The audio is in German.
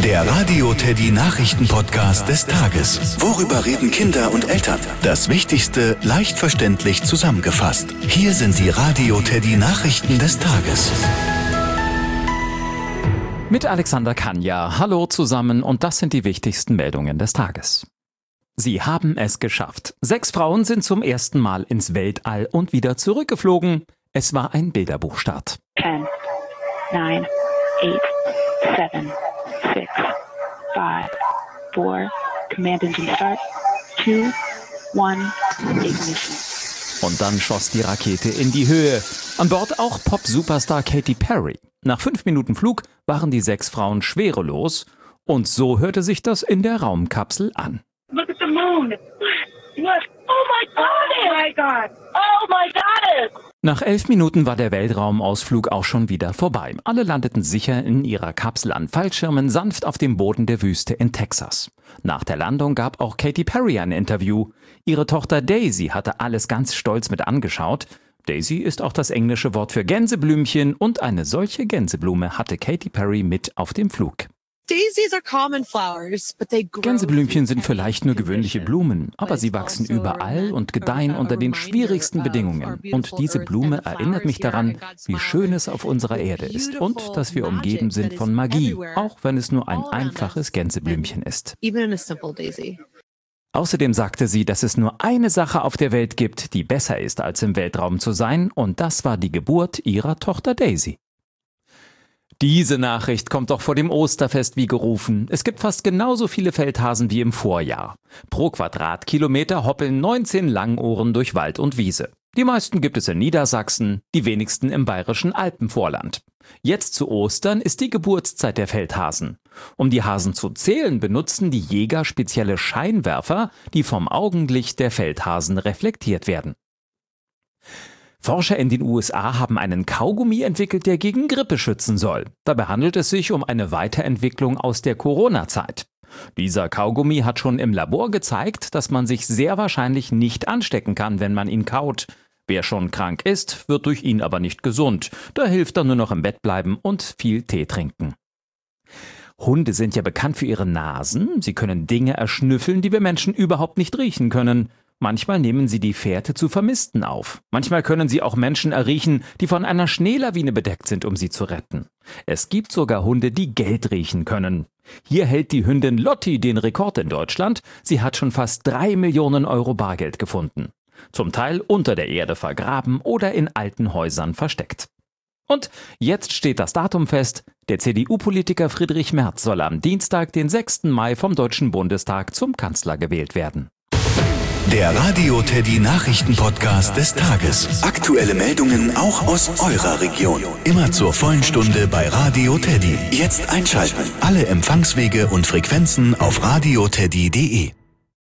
Der Radio Teddy Nachrichten-Podcast des Tages. Worüber reden Kinder und Eltern? Das Wichtigste leicht verständlich zusammengefasst. Hier sind die Radio Teddy Nachrichten des Tages. Mit Alexander Kanja. Hallo zusammen und das sind die wichtigsten Meldungen des Tages. Sie haben es geschafft. 6 Frauen sind zum ersten Mal ins Weltall und wieder zurückgeflogen. Es war ein Bilderbuchstart. 10, 9, 8, 7, 6, 5, 4, Command Engine Start, 2, 1, Ignition. Und dann schoss die Rakete in die Höhe. An Bord auch Pop-Superstar Katy Perry. Nach 5 Minuten Flug waren die 6 Frauen schwerelos. Und so hörte sich das in der Raumkapsel an. Look at the moon. Look. Oh my God. Oh my God. Oh my God. Nach 11 Minuten war der Weltraumausflug auch schon wieder vorbei. Alle landeten sicher in ihrer Kapsel an Fallschirmen sanft auf dem Boden der Wüste in Texas. Nach der Landung gab auch Katy Perry ein Interview. Ihre Tochter Daisy hatte alles ganz stolz mit angeschaut. Daisy ist auch das englische Wort für Gänseblümchen und eine solche Gänseblume hatte Katy Perry mit auf dem Flug. Gänseblümchen sind vielleicht nur gewöhnliche Blumen, aber sie wachsen überall und gedeihen unter den schwierigsten Bedingungen. Und diese Blume erinnert mich daran, wie schön es auf unserer Erde ist und dass wir umgeben sind von Magie, auch wenn es nur ein einfaches Gänseblümchen ist. Außerdem sagte sie, dass es nur eine Sache auf der Welt gibt, die besser ist, als im Weltraum zu sein, und das war die Geburt ihrer Tochter Daisy. Diese Nachricht kommt doch vor dem Osterfest wie gerufen. Es gibt fast genauso viele Feldhasen wie im Vorjahr. Pro Quadratkilometer hoppeln 19 Langohren durch Wald und Wiese. Die meisten gibt es in Niedersachsen, die wenigsten im bayerischen Alpenvorland. Jetzt zu Ostern ist die Geburtszeit der Feldhasen. Um die Hasen zu zählen, benutzen die Jäger spezielle Scheinwerfer, die vom Augenlicht der Feldhasen reflektiert werden. Forscher in den USA haben einen Kaugummi entwickelt, der gegen Grippe schützen soll. Dabei handelt es sich um eine Weiterentwicklung aus der Corona-Zeit. Dieser Kaugummi hat schon im Labor gezeigt, dass man sich sehr wahrscheinlich nicht anstecken kann, wenn man ihn kaut. Wer schon krank ist, wird durch ihn aber nicht gesund. Da hilft dann nur noch im Bett bleiben und viel Tee trinken. Hunde sind ja bekannt für ihre Nasen. Sie können Dinge erschnüffeln, die wir Menschen überhaupt nicht riechen können. Manchmal nehmen sie die Fährte zu Vermissten auf. Manchmal können sie auch Menschen erriechen, die von einer Schneelawine bedeckt sind, um sie zu retten. Es gibt sogar Hunde, die Geld riechen können. Hier hält die Hündin Lotti den Rekord in Deutschland. Sie hat schon fast 3 Millionen Euro Bargeld gefunden. Zum Teil unter der Erde vergraben oder in alten Häusern versteckt. Und jetzt steht das Datum fest. Der CDU-Politiker Friedrich Merz soll am Dienstag, den 6. Mai vom Deutschen Bundestag zum Kanzler gewählt werden. Der Radio Teddy Nachrichten-Podcast des Tages. Aktuelle Meldungen auch aus eurer Region. Immer zur vollen Stunde bei Radio Teddy. Jetzt einschalten. Alle Empfangswege und Frequenzen auf radioteddy.de.